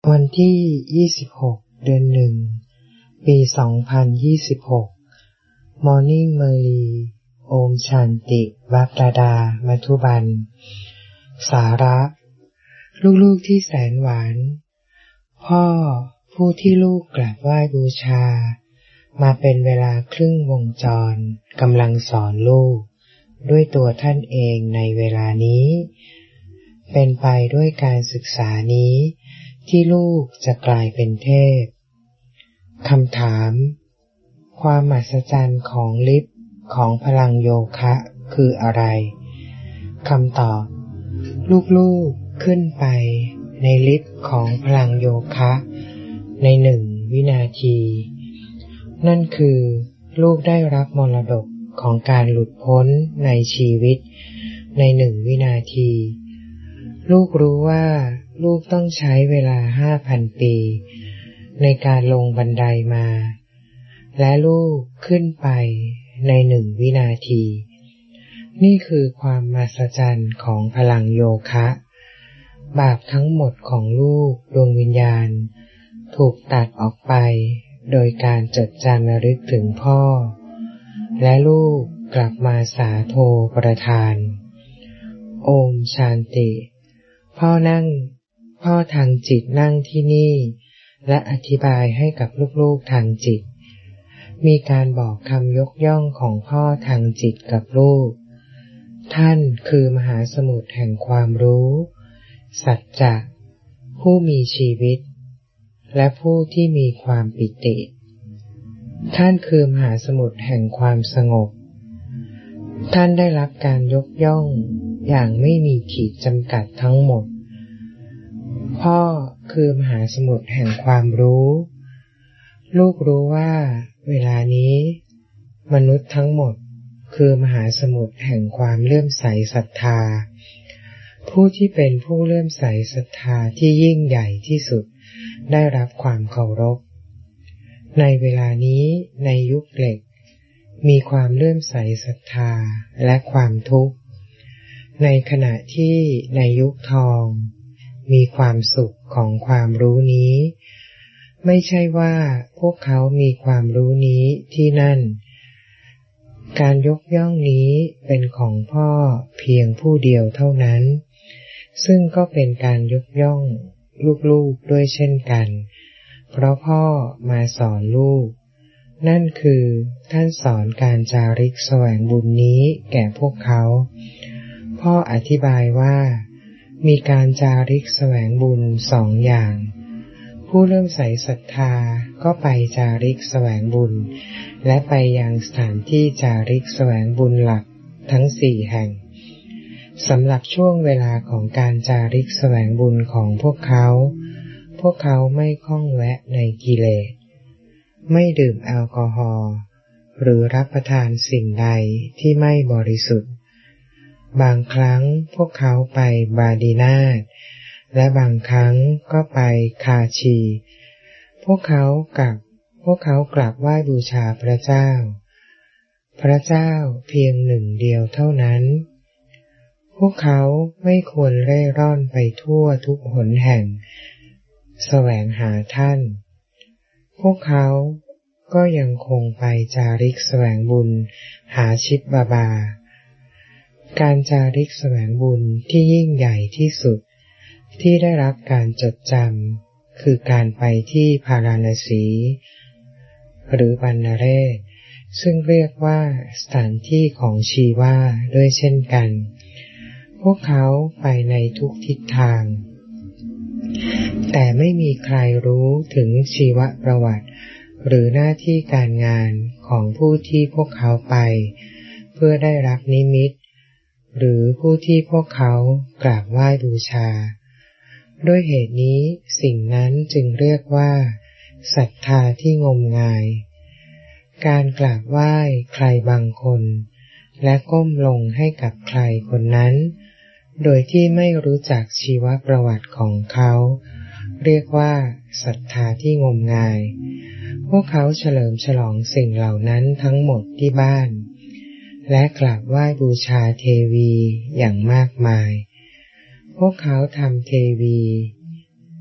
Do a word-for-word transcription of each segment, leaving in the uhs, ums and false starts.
วันที่ยี่สิบหกเดือนหนึ่งปีสองพันยี่สิบหก Morning Merry โอมชันติวัปราดามัทุบันสาระลูกๆที่แสนหวานพ่อผู้ที่ลูกกราบไหว้บูชามาเป็นเวลาครึ่งวงจรกำลังสอนลูกด้วยตัวท่านเองในเวลานี้เป็นไปด้วยการศึกษานี้ที่ลูกจะกลายเป็นเทพคำถามความมหัศจรรย์ของฤทธิ์ของพลังโยคะคืออะไรคำตอบลูกๆขึ้นไปในฤทธิ์ของพลังโยคะในหนึ่งวินาทีนั่นคือลูกได้รับมรดกของการหลุดพ้นในชีวิตในหนึ่งวินาทีลูกรู้ว่าลูกต้องใช้เวลา ห้าพัน ปีในการลงบันไดมาและลูกขึ้นไปในหนึ่งวินาทีนี่คือความมหัศจรรย์ของพลังโยคะบาปทั้งหมดของลูกดวงวิญญาณถูกตัดออกไปโดยการจดจำระลึกถึงพ่อและลูกกลับมาสาโทประทานโอมชานติพ่อนั่งพ่อทางจิตนั่งที่นี่และอธิบายให้กับลูกๆทางจิตมีการบอกคำยกย่องของพ่อทางจิตกับลูกท่านคือมหาสมุทรแห่งความรู้สัจจะผู้มีชีวิตและผู้ที่มีความปิติท่านคือมหาสมุทรแห่งความสงบท่านได้รับการยกย่องอย่างไม่มีขีดจำกัดทั้งหมดพ่อคือมหาสมุทรแห่งความรู้ลูกรู้ว่าเวลานี้มนุษย์ทั้งหมดคือมหาสมุทรแห่งความเลื่อมใสศรัทธาผู้ที่เป็นผู้เลื่อมใสศรัทธาที่ยิ่งใหญ่ที่สุดได้รับความเคารพในเวลานี้ในยุคเหล็กมีความเลื่อมใสศรัทธาและความทุกข์ในขณะที่ในยุคทองมีความสุขของความรู้นี้ไม่ใช่ว่าพวกเขามีความรู้นี้ที่นั่นการยกย่องนี้เป็นของพ่อเพียงผู้เดียวเท่านั้นซึ่งก็เป็นการยกย่องลูกๆด้วยเช่นกันเพราะพ่อมาสอนลูกนั่นคือท่านสอนการจาริกแสวงบุญนี้แก่พวกเขาพ่ออธิบายว่ามีการจาริกแสวงบุญสองอย่างผู้เริ่มใส่ศรัทธาก็ไปจาริกแสวงบุญและไปยังสถานที่จาริกแสวงบุญหลักทั้งสี่แห่งสำหรับช่วงเวลาของการจาริกแสวงบุญของพวกเขาพวกเขาไม่คล้องแวะในกิเลสไม่ดื่มแอลกอฮอล์หรือรับประทานสิ่งใดที่ไม่บริสุทธิ์บางครั้งพวกเขาไปบาดีนาถและบางครั้งก็ไปคาชีพวกเขากับพวกเขากราบไหว้บูชาพระเจ้าพระเจ้าเพียงหนึ่งเดียวเท่านั้นพวกเขาไม่ควรเร่ร่อนไปทั่วทุกหนแห่งแสวงหาท่านพวกเขาก็ยังคงไปจาริกแสวงบุญหาชิดบาบาการจาริกแสวงบุญที่ยิ่งใหญ่ที่สุดที่ได้รับการจดจำคือการไปที่พาราณสีหรือบันนเรศซึ่งเรียกว่าสถานที่ของชีวาด้วยเช่นกันพวกเขาไปในทุกทิศทางแต่ไม่มีใครรู้ถึงชีวประวัติหรือหน้าที่การงานของผู้ที่พวกเขาไปเพื่อได้รับนิมิตหรือผู้ที่พวกเขากราบไหว้บูชาด้วยเหตุนี้สิ่งนั้นจึงเรียกว่าศรัทธาที่งมงายการกราบไหว้ใครบางคนและก้มลงให้กับใครคนนั้นโดยที่ไม่รู้จักชีวประวัติของเขาเรียกว่าศรัทธาที่งมงายพวกเขาเฉลิมฉลองสิ่งเหล่านั้นทั้งหมดที่บ้านและกราบไหว้บูชาเทวีอย่างมากมายพวกเขาทำเทวีพ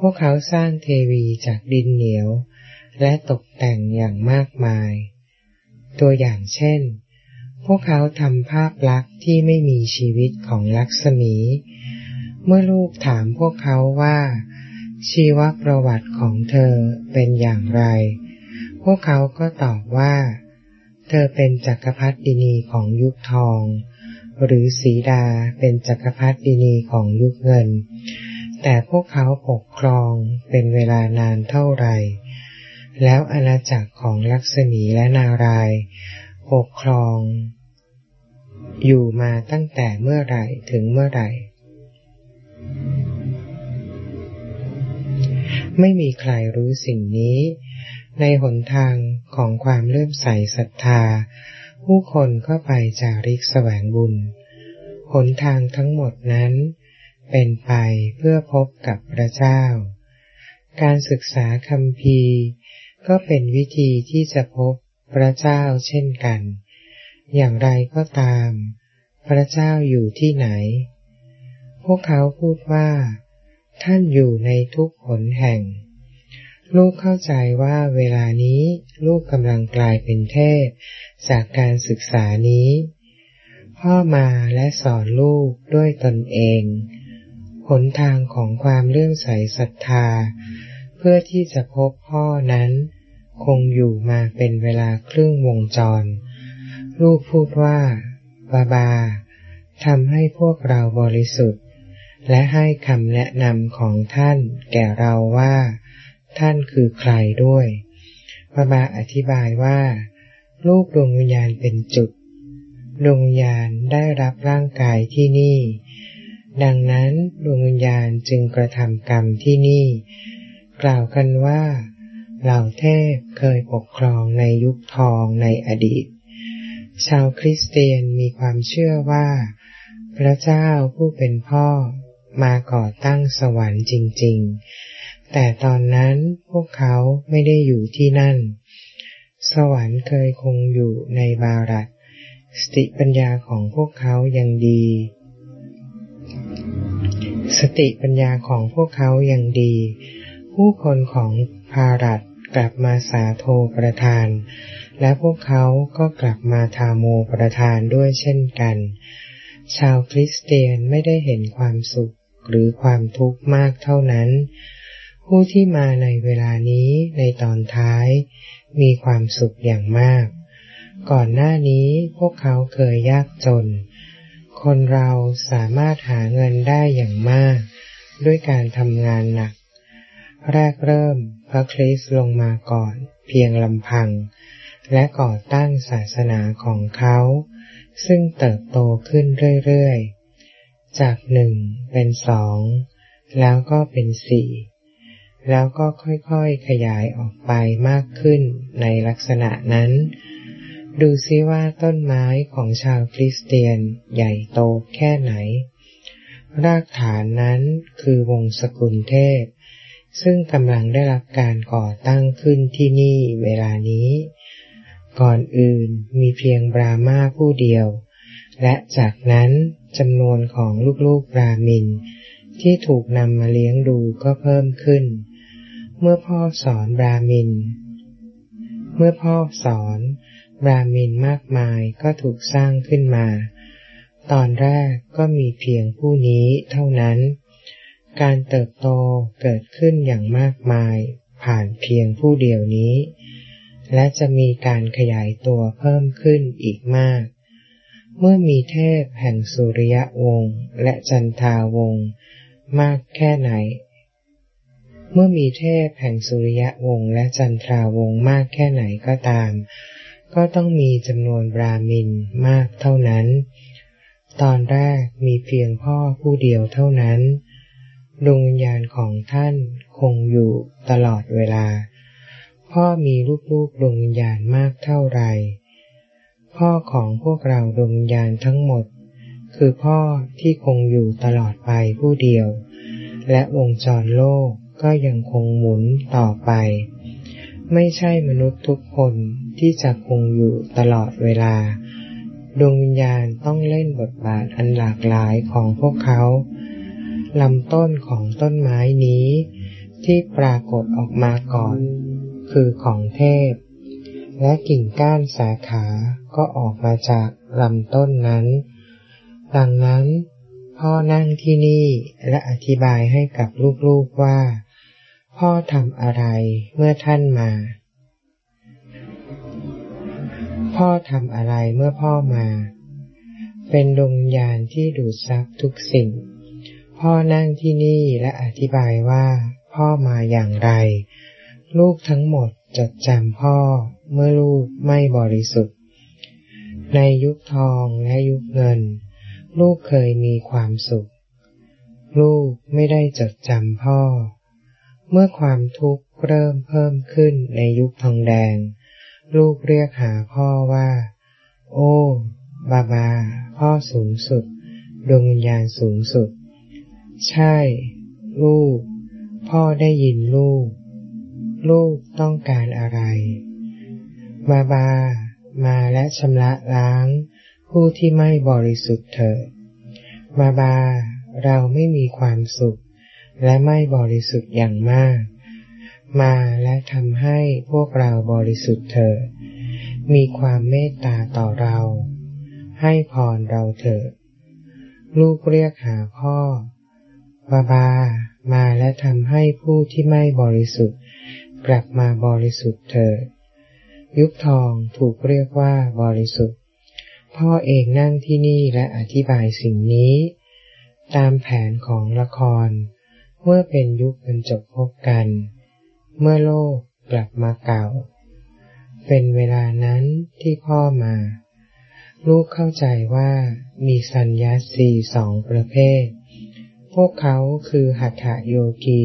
วกเขาสร้างเทวีจากดินเหนียวและตกแต่งอย่างมากมายตัวอย่างเช่นพวกเขาทำภาพลักษณ์ที่ไม่มีชีวิตของลักษมีเมื่อลูกถามพวกเขาว่าชีวประวัติของเธอเป็นอย่างไรพวกเขาก็ตอบว่าเธอเป็นจักรพรรดินีของยุคทองหรือสีดาเป็นจักรพรรดินีของยุคเงินแต่พวกเขาปกครองเป็นเวลานานเท่าไหร่แล้วอาณาจักรของลักษมีและนารายณ์ปกครองอยู่มาตั้งแต่เมื่อไหร่ถึงเมื่อไหร่ไม่มีใครรู้สิ่งนี้ในหนทางของความเลื่อมใสศรัทธาผู้คนก็ไปจาริกแสวงบุญหนทางทั้งหมดนั้นเป็นไปเพื่อพบกับพระเจ้าการศึกษาคัมภีร์ก็เป็นวิธีที่จะพบพระเจ้าเช่นกันอย่างไรก็ตามพระเจ้าอยู่ที่ไหนพวกเขาพูดว่าท่านอยู่ในทุกหนแห่งลูกเข้าใจว่าเวลานี้ลูกกำลังกลายเป็นเทพจากการศึกษานี้พ่อมาและสอนลูกด้วยตนเองหนทางของความเลื่อมใสศรัทธาเพื่อที่จะพบพ่อนั้นคงอยู่มาเป็นเวลาครึ่งวงจรลูกพูดว่าบาบาทำให้พวกเราบริสุทธิ์และให้คำแนะนำของท่านแก่เราว่าท่านคือใครด้วยบาบาอธิบายว่าลูกดวงวิญญาณเป็นจุดดวงวิญญาณได้รับร่างกายที่นี่ดังนั้นดวงวิญญาณจึงกระทำกรรมที่นี่กล่าวกันว่าเหล่าเทพเคยปกครองในยุคทองในอดีตชาวคริสเตียนมีความเชื่อว่าพระเจ้าผู้เป็นพ่อมาก่อตั้งสวรรค์จริงๆแต่ตอนนั้นพวกเขาไม่ได้อยู่ที่นั่นสวรรค์เคยคงอยู่ในบารัตสติปัญญาของพวกเขายังดีสติปัญญาของพวกเขายังดีผู้คนของภารัตกลับมาสาโทประทานและพวกเขาก็กลับมาทาโมประทานด้วยเช่นกันชาวคริสเตียนไม่ได้เห็นความสุขหรือความทุกข์มากเท่านั้นผู้ที่มาในเวลานี้ในตอนท้ายมีความสุขอย่างมากก่อนหน้านี้พวกเขาเคยยากจนคนเราสามารถหาเงินได้อย่างมากด้วยการทำงานหนักแรกเริ่มพระคริสต์ลงมาก่อนเพียงลำพังและก่อตั้งศาสนาของเขาซึ่งเติบโตขึ้นเรื่อยๆจากหนึ่งเป็นสองแล้วก็เป็นสี่แล้วก็ค่อยๆขยายออกไปมากขึ้นในลักษณะนั้นดูซิว่าต้นไม้ของชาวคริสเตียนใหญ่โตแค่ไหนรากฐานนั้นคือวงศกุลเทพซึ่งกำลังได้รับการก่อตั้งขึ้นที่นี่เวลานี้ก่อนอื่นมีเพียงบราหมาผู้เดียวและจากนั้นจำนวนของลูกๆบราหมินที่ถูกนำมาเลี้ยงดูก็เพิ่มขึ้นเมื่อพ่อสอนบราหมินเมื่อพ่อสอนบราหมินมากมายก็ถูกสร้างขึ้นมาตอนแรกก็มีเพียงผู้นี้เท่านั้นการเติบโตเกิดขึ้นอย่างมากมายผ่านเพียงผู้เดียวนี้และจะมีการขยายตัวเพิ่มขึ้นอีกมากเมื่อมีเทพแห่งสุริยวงศ์และจันทาวงศ์มากแค่ไหนเมื่อมีเทพแห่งสุริยวงศ์และจันทราวงศ์มากแค่ไหนก็ตามก็ต้องมีจำนวนบราหมินมากเท่านั้นตอนแรกมีเพียงพ่อผู้เดียวเท่านั้นดวงวิญญาณของท่านคงอยู่ตลอดเวลาพ่อมีลูกๆดวงวิญญาณมากเท่าไรพ่อของพวกเราดวงวิญญาณทั้งหมดคือพ่อที่คงอยู่ตลอดไปผู้เดียวและวงจรโลกก็ยังคงหมุนต่อไปไม่ใช่มนุษย์ทุกคนที่จะคงอยู่ตลอดเวลาดวงวิญญาณต้องเล่นบทบาทอันหลากหลายของพวกเขาลำต้นของต้นไม้นี้ที่ปรากฏออกมาก่อนคือของเทพและกิ่งก้านสาขาก็ออกมาจากลำต้นนั้นดังนั้นพ่อนั่งที่นี่และอธิบายให้กับลูกๆว่าพ่อทำอะไรเมื่อท่านมาพ่อทำอะไรเมื่อพ่อมาเป็นดวงวิญญาณที่ดูดซับทุกสิ่งพ่อนั่งที่นี่และอธิบายว่าพ่อมาอย่างไรลูกทั้งหมดจดจำพ่อเมื่อลูกไม่บริสุทธิ์ในยุคทองและยุคเงินลูกเคยมีความสุขลูกไม่ได้จดจำพ่อเมื่อความทุกข์เริ่มเพิ่มขึ้นในยุคทองแดงลูกเรียกหาพ่อว่าโอ้บาบาพ่อสูงสุดดวงวิญญาณสูงสุดใช่ลูกพ่อได้ยินลูกลูกต้องการอะไรบาบามาและชำระล้างผู้ที่ไม่บริสุทธิ์เถิดบาบาเราไม่มีความสุขและไม่บริสุทธิ์อย่างมากมาและทำให้พวกเราบริสุทธิ์เถิดมีความเมตตาต่อเราให้พรเราเถิดลูกเรียกหาพ่อบาบามาและทำให้ผู้ที่ไม่บริสุทธิ์กลับมาบริสุทธิ์เถิดยุคทองถูกเรียกว่าบริสุทธิ์พ่อเองนั่งที่นี่และอธิบายสิ่งนี้ตามแผนของละครเมื่อเป็นยุคบรรจบพบกันเมื่อโลกกลับมาเก่าเป็นเวลานั้นที่พ่อมาลูกเข้าใจว่ามีสัญญาสีสองประเภทพวกเขาคือหัตถโยคี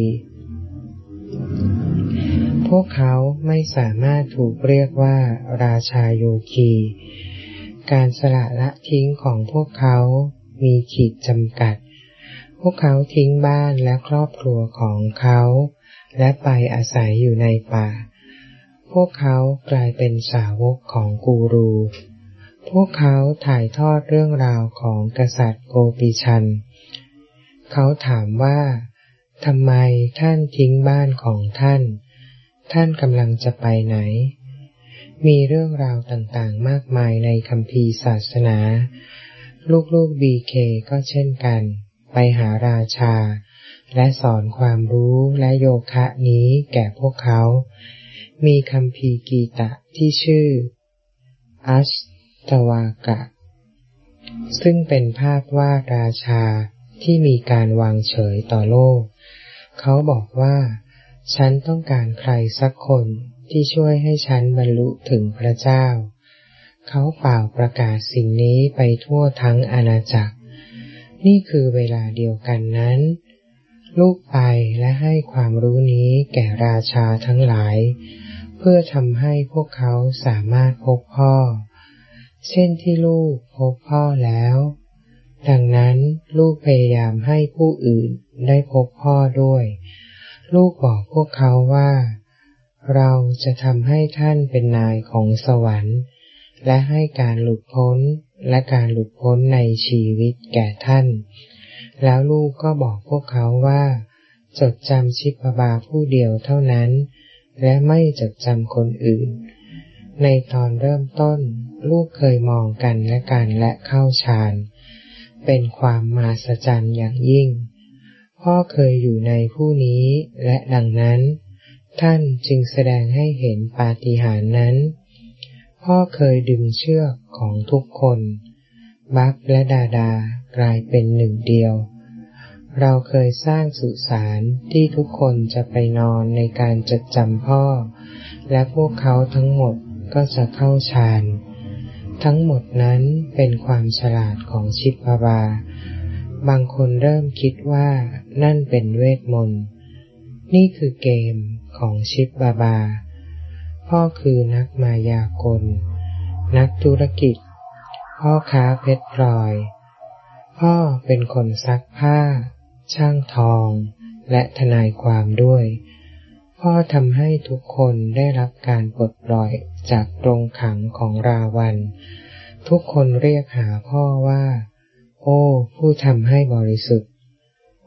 พวกเขาไม่สามารถถูกเรียกว่าราชาโยคีการสละละทิ้งของพวกเขามีขีดจำกัดพวกเขาทิ้งบ้านและครอบครัวของเขาและไปอาศัยอยู่ในป่าพวกเขากลายเป็นสาวกของกูรูพวกเขาถ่ายทอดเรื่องราวของกษัตริย์โกปิชันเขาถามว่าทำไมท่านทิ้งบ้านของท่านท่านกำลังจะไปไหนมีเรื่องราวต่างๆมากมายในคัมภีร์ศาสนาลูกๆ บี เค ก็เช่นกันไปหาราชาและสอนความรู้และโยคะนี้แก่พวกเขามีคัมภีร์กีตะที่ชื่ออัชตวากะซึ่งเป็นภาพวาดราชาที่มีการวางเฉยต่อโลกเขาบอกว่าฉันต้องการใครสักคนที่ช่วยให้ฉันบรรลุถึงพระเจ้าเขาเป่าประกาศสิ่งนี้ไปทั่วทั้งอาณาจักรนี่คือเวลาเดียวกันนั้นลูกไปและให้ความรู้นี้แก่ราชาทั้งหลายเพื่อทำให้พวกเขาสามารถพบพ่อเช่นที่ลูกพบพ่อแล้วดังนั้นลูกพยายามให้ผู้อื่นได้พบพ่อด้วยลูกบอกพวกเขาว่าเราจะทำให้ท่านเป็นนายของสวรรค์และให้การหลุดพ้นและการหลุดพ้นในชีวิตแก่ท่านแล้วลูกก็บอกพวกเขาว่าจดจำชิปบาผู้เดียวเท่านั้นและไม่จดจำคนอื่นในตอนเริ่มต้นลูกเคยมองกันและกันและเข้าฌานเป็นความมหัศจรรย์อย่างยิ่งพ่อเคยอยู่ในผู้นี้และดังนั้นท่านจึงแสดงให้เห็นปาฏิหาริย์นั้นพ่อเคยดึงเชือกของทุกคนบักและดาดากลายเป็นหนึ่งเดียวเราเคยสร้างสุสานที่ทุกคนจะไปนอนในการจดจำพ่อและพวกเขาทั้งหมดก็จะเข้าฌานทั้งหมดนั้นเป็นความฉลาดของชิปบาบางคนเริ่มคิดว่านั่นเป็นเวทมนต์นี่คือเกมของชิปบาพ่อคือนักมายากลนักธุรกิจพ่อค้าเพชรพลอยพ่อเป็นคนซักผ้าช่างทองและทนายความด้วยพ่อทำให้ทุกคนได้รับการปลดปล่อยจากกรงขังของราวัณทุกคนเรียกหาพ่อว่าโอ้ผู้ทำให้บริสุทธิ์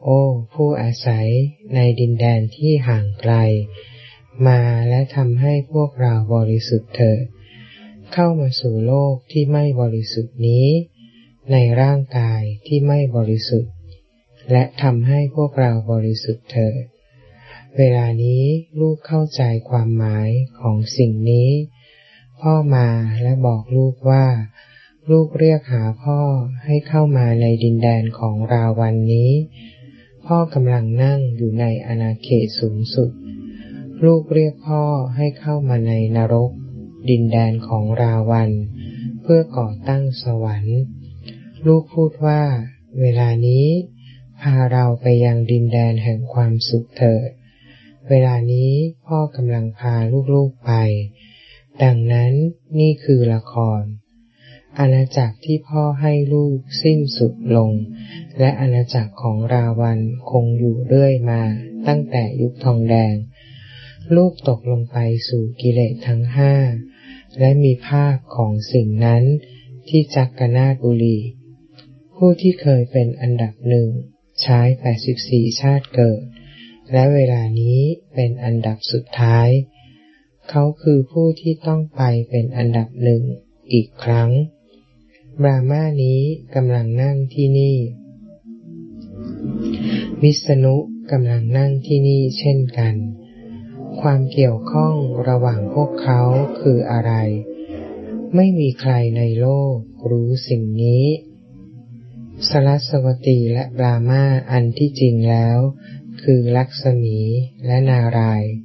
โอ้ผู้อาศัยในดินแดนที่ห่างไกลมาและทำให้พวกเราบริสุทธิ์เถิดเข้ามาสู่โลกที่ไม่บริสุทธิ์นี้ในร่างกายที่ไม่บริสุทธิ์และทำให้พวกเราบริสุทธิ์เถิดเวลานี้ลูกเข้าใจความหมายของสิ่งนี้พ่อมาและบอกลูกว่าลูกเรียกหาพ่อให้เข้ามาในดินแดนของราวันนี้พ่อกำลังนั่งอยู่ในอาณาเขตสูงสุดลูกเรียกพ่อให้เข้ามาในนรกดินแดนของราวันเพื่อก่อตั้งสวรรค์ลูกพูดว่าเวลานี้พาเราไปยังดินแดนแห่งความสุขเถิดเวลานี้พ่อกำลังพาลูกๆไปดังนั้นนี่คือละครอาณาจักรที่พ่อให้ลูกสิ้นสุดลงและอาณาจักรของราวันคงอยู่เรื่อยมาตั้งแต่ยุคทองแดงลูกตกลงไปสู่กิเลสทั้งห้าและมีภาพของสิ่งนั้นที่จักรนาฏบุรีผู้ที่เคยเป็นอันดับหนึ่งใช้แปดสิบสี่ชาติเกิดและเวลานี้เป็นอันดับสุดท้ายเขาคือผู้ที่ต้องไปเป็นอันดับหนึ่งอีกครั้งบรามานี้กำลังนั่งที่นี่วิษณุกำลังนั่งที่นี่เช่นกันความเกี่ยวข้องระหว่างพวกเขาคืออะไรไม่มีใครในโลกรู้สิ่งนี้สรัสวตีและบรามาอันที่จริงแล้วคือลักษมีและนารายณ์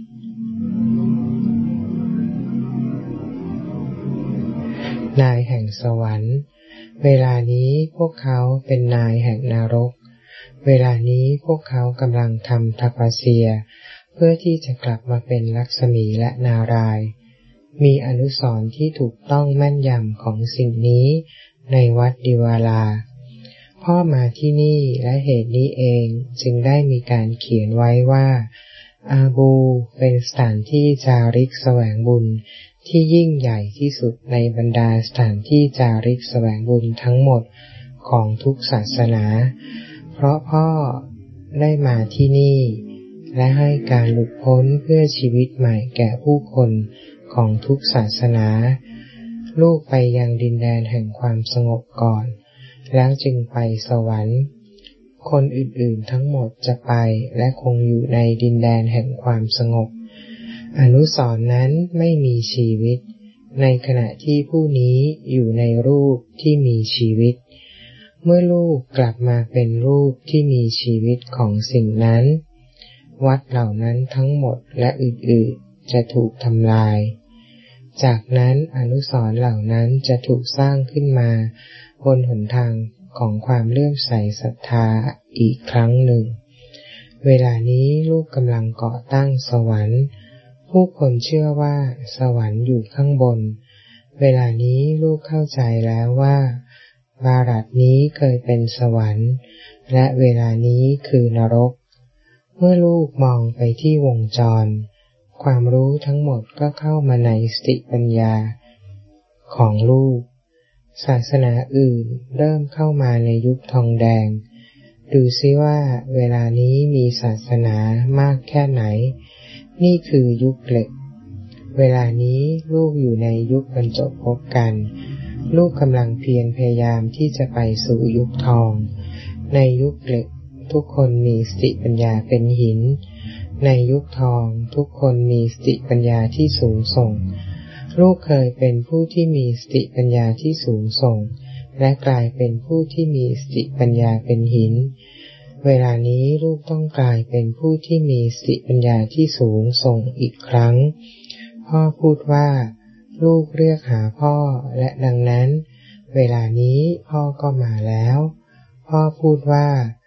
นายแห่งสวรรค์เวลานี้พวกเขาเป็นนายแห่งนรกเวลานี้พวกเขากำลังทำทัปเสียเพื่อที่จะกลับมาเป็นลักษมีและนารายณ์มีอนุสรณ์ที่ถูกต้องแม่นยำของสิ่งนี้ในวัดดิวาลาพ่อมาที่นี่และเหตุนี้เองจึงได้มีการเขียนไว้ว่าอาบูเป็นสถานที่จาริกแสวงบุญที่ยิ่งใหญ่ที่สุดในบรรดาสถานที่จาริกแสวงบุญทั้งหมดของทุกศาสนาเพราะพ่อได้มาที่นี่และให้การหลุดพ้นเพื่อชีวิตใหม่แก่ผู้คนของทุกศาสนาลูกไปยังดินแดนแห่งความสงบก่อนแล้วจึงไปสวรรค์คนอื่นๆทั้งหมดจะไปและคงอยู่ในดินแดนแห่งความสงบอนุสรณ์นั้นไม่มีชีวิตในขณะที่ผู้นี้อยู่ในรูปที่มีชีวิตเมื่อลูกกลับมาเป็นรูปที่มีชีวิตของสิ่งนั้นวัดเหล่านั้นทั้งหมดและอื่นๆจะถูกทำลายจากนั้นอนุสรณ์เหล่านั้นจะถูกสร้างขึ้นมาบนหนทางของความเลื่อมใสศรัทธาอีกครั้งหนึ่งเวลานี้ลูกกำลังก่อตั้งสวรรค์ผู้คนเชื่อว่าสวรรค์อยู่ข้างบนเวลานี้ลูกเข้าใจแล้วว่าบารัตนี้เคยเป็นสวรรค์และเวลานี้คือนรกเมื่อลูกมองไปที่วงจรความรู้ทั้งหมดก็เข้ามาในสติปัญญาของลูกศาสนาอื่นเริ่มเข้ามาในยุคทองแดงดูซิว่าเวลานี้มีศาสนามากแค่ไหนนี่คือยุคเหล็กเวลานี้ลูกอยู่ในยุคบรรจบพบกันลูกกำลังเพียรพยายามที่จะไปสู่ยุคทองในยุคเหล็กทุกคนมีสติปัญญาเป็นหินในยุคทองทุกคนมีสติปัญญาที่สูงส่งลูกเคยเป็นผู้ที่มีสติปัญญาที่สูงส่งและกลายเป็นผู้ที่มีสติปัญญาเป็นหินเวลานี้ลูกต้องกลายเป็นผู้ที่มีสติปัญญาที่สูงส่งอีกครั้งพ่อพูดว่าลูกเรียกหาพ่อและดังนั้นเวลานี้พ่อก็มาแล้วพ่อพูดว่า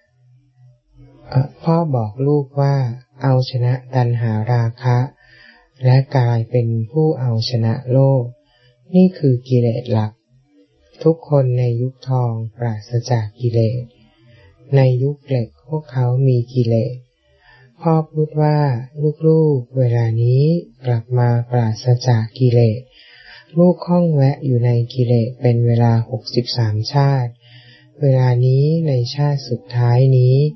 พ่อบอกลูกว่าเอาชนะตัณหาราคะและกลายเป็นผู้เอาชนะโลกนี่คือกิเลสหลักทุกคนในยุคทองปราศจากกิเลสในยุคเหล็กพวกเขามีกิเลสพ่อพูดว่าลูกๆเวลานี้กลับมาปราศจากกิเลสลูกข้องแวะอยู่ในกิเลสเป็นเวลาหกสิบสามชาติเวลานี้ในชาติสุดท้ายนี้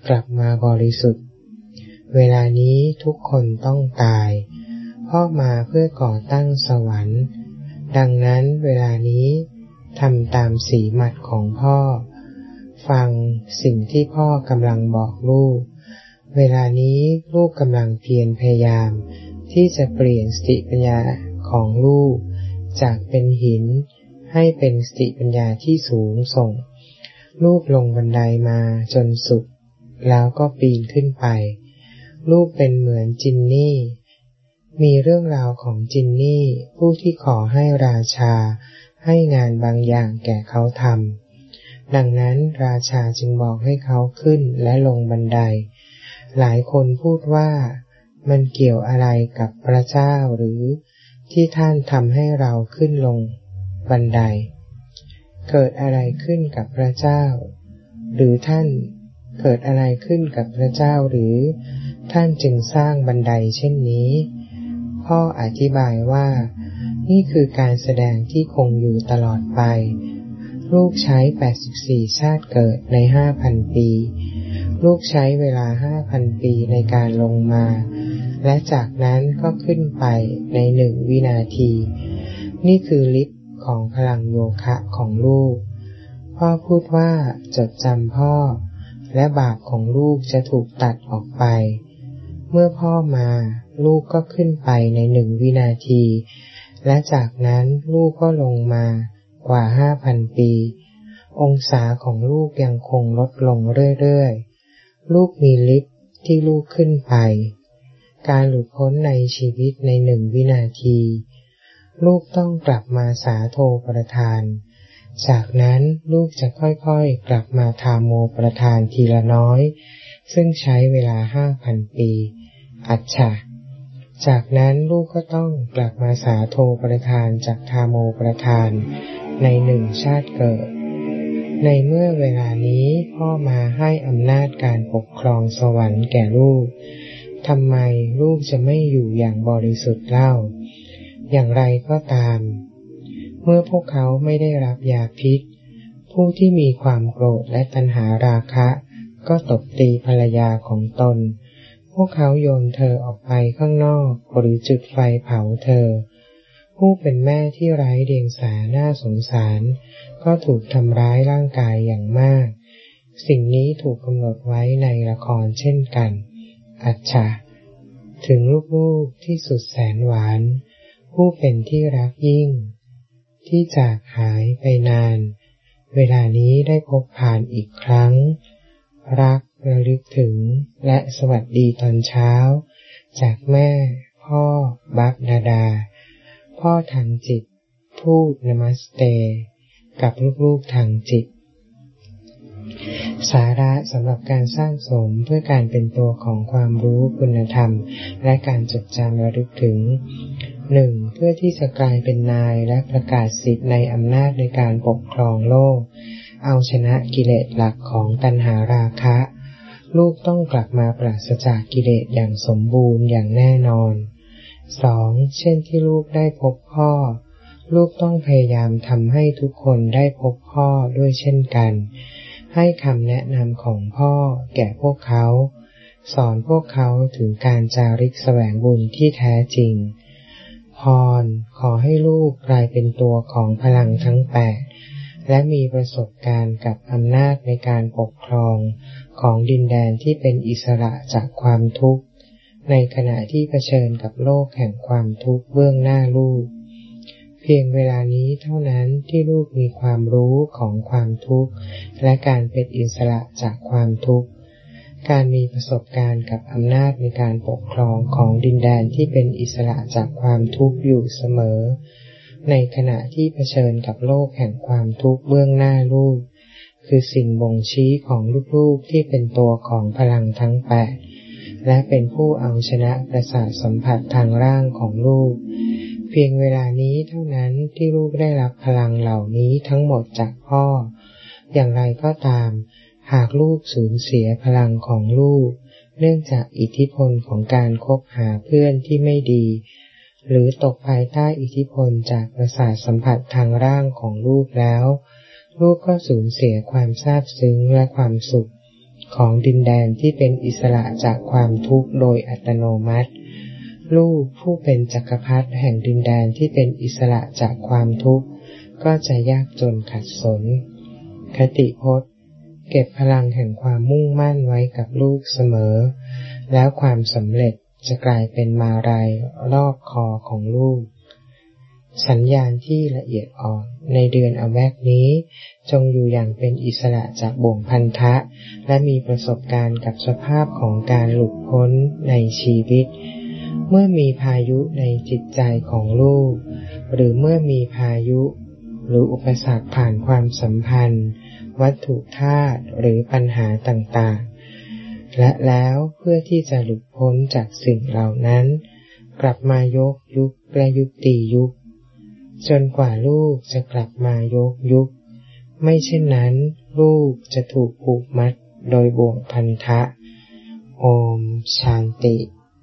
กลับมาบริสุทธิ์เวลานี้ทุกคนต้องตายพ่อมาเพื่อก่อตั้งสวรรค์ดังนั้นเวลานี้ทำตามสีหมัดของพ่อฟังสิ่งที่พ่อกำลังบอกลูกเวลานี้ลูกกำลังเพียรพยายามที่จะเปลี่ยนสติปัญญาของลูกจากเป็นหินให้เป็นสติปัญญาที่สูงส่งลูกลงบันไดมาจนสุดแล้วก็ปีนขึ้นไปลูกเป็นเหมือนจินนี่มีเรื่องราวของจินนี่ผู้ที่ขอให้ราชาให้งานบางอย่างแก่เขาทำดังนั้นราชาจึงบอกให้เขาขึ้นและลงบันไดหลายคนพูดว่ามันเกี่ยวอะไรกับพระเจ้าหรือที่ท่านทำให้เราขึ้นลงบันไดเกิดอะไรขึ้นกับพระเจ้าหรือท่านเกิดอะไรขึ้นกับพระเจ้าหรือท่านจึงสร้างบันไดเช่นนี้พ่ออธิบายว่านี่คือการแสดงที่คงอยู่ตลอดไปลูกใช้แปดสิบสี่ชาติเกิดใน ห้าพัน ปีลูกใช้เวลา ห้าพัน ปีในการลงมาและจากนั้นก็ขึ้นไปในหนึ่งวินาทีนี่คือฤทธิ์ของพลังโยคะของลูกพ่อพูดว่าจดจำพ่อและบาปของลูกจะถูกตัดออกไปเมื่อพ่อมาลูกก็ขึ้นไปในหนึ่งวินาทีและจากนั้นลูกก็ลงมากว่า ห้าพัน ปีองศาของลูกยังคงลดลงเรื่อยๆลูกมีฤทธิ์ที่ลูกขึ้นไปการหลุดพ้นในชีวิตในหนึ่งวินาทีลูกต้องกลับมาสาโทประทานจากนั้นลูกจะค่อยๆกลับมาทาโมประทานทีละน้อยซึ่งใช้เวลา ห้าพัน ปีอัจฉะจากนั้นลูกก็ต้องกลับมาสาโทประทานจากทาโมประทานในหนึ่งชาติเกิดในเมื่อเวลานี้พ่อมาให้อำนาจการปกครองสวรรค์แก่ลูกทำไมลูกจะไม่อยู่อย่างบริสุทธิ์เล่าอย่างไรก็ตามเมื่อพวกเขาไม่ได้รับยาพิษผู้ที่มีความโกรธและตัณหาราคะก็ตบตีภรรยาของตนพวกเขาโยนเธอออกไปข้างนอกหรือจุดไฟเผาเธอผู้เป็นแม่ที่ไร้เดียงสาน่าสงสารก็ถูกทำร้ายร่างกายอย่างมากสิ่งนี้ถูกกำหนดไว้ในละครเช่นกันอัจฉะถึงลูกๆที่สุดแสนหวานผู้เป็นที่รักยิ่งที่จากหายไปนานเวลานี้ได้พบผ่านอีกครั้งรักระลึกถึงและสวัสดีตอนเช้าจากแม่พ่อบัพดาดาพ่อทางจิตพูดนามัสเตกับลูกๆทางจิตสาระสำหรับการสร้างสมเพื่อการเป็นตัวของความรู้คุณธรรมและการจดจำระลึกถึงหนึ่งเพื่อที่จะกลายเป็นนายและประกาศสิทธิ์ในอำนาจในการปกครองโลกเอาชนะกิเลสหลักของตัณหาราคะลูกต้องกลับมาปราศจากกิเลสอย่างสมบูรณ์อย่างแน่นอนสองเช่นที่ลูกได้พบพ่อลูกต้องพยายามทำให้ทุกคนได้พบพ่อด้วยเช่นกันให้คำแนะนำของพ่อแก่พวกเขาสอนพวกเขาถึงการจาริกแสวงบุญที่แท้จริงพรขอให้ลูกกลายเป็นตัวของพลังทั้งแปดและมีประสบการณ์กับอำนาจในการปกครองของดินแดนที่เป็นอิสระจากความทุกข์ในขณะที่เผชิญกับโลกแห่งความทุกข์เบื้องหน้าลูกเพียงเวลานี้เท่านั้นที่ลูกมีความรู้ของความทุกข์และการเป็นอิสระจากความทุกข์การมีประสบการณ์กับอำนาจในการปกครองของดินแดนที่เป็นอิสระจากความทุกข์อยู่เสมอในขณะที่เผชิญกับโลกแห่งความทุกข์เบื้องหน้าลูกคือสิ่งบ่งชี้ของลูกๆที่เป็นตัวของพลังทั้งแปดและเป็นผู้เอาชนะประสาทสัมผัสทางร่างของลูกเพียงเวลานี้เท่านั้นที่ลูกได้รับพลังเหล่านี้ทั้งหมดจากพ่ออย่างไรก็ตามหากลูกสูญเสียพลังของลูกเนื่องจากอิทธิพลของการคบหาเพื่อนที่ไม่ดีหรือตกภายใต้อิทธิพลจากประสาทสัมผัสทางร่างของลูกแล้วลูกก็สูญเสียความซาบซึ้งและความสุขของดินแดนที่เป็นอิสระจากความทุกข์โดยอัตโนมัติลูกผู้เป็นจักรพรรดิแห่งดินแดนที่เป็นอิสระจากความทุกข์ก็จะยากจนขัดสนคติพจน์เก็บพลังแห่งความมุ่งมั่นไว้กับลูกเสมอแล้วความสำเร็จจะกลายเป็นมาลัยรอบคอของลูกสัญญาณที่ละเอียดอ่อนในเดือนอแวกนี้จงอยู่อย่างเป็นอิสระจากบ่วงพันธะและมีประสบการณ์กับสภาพของการหลุดพ้นในชีวิตเมื่อมีพายุในจิตใจของลูกหรือเมื่อมีพายุหรืออุปสรรคผ่านความสัมพันธ์วัตถุธาตุหรือปัญหาต่างๆและแล้วเพื่อที่จะหลุดพ้นจากสิ่งเหล่านั้นกลับมายกยุคและยุติยุคจนกว่าลูกจะกลับมายกยุคไม่เช่นนั้นลูกจะถูกผูกมัดโดยบ่วงพันธะโอมชานติ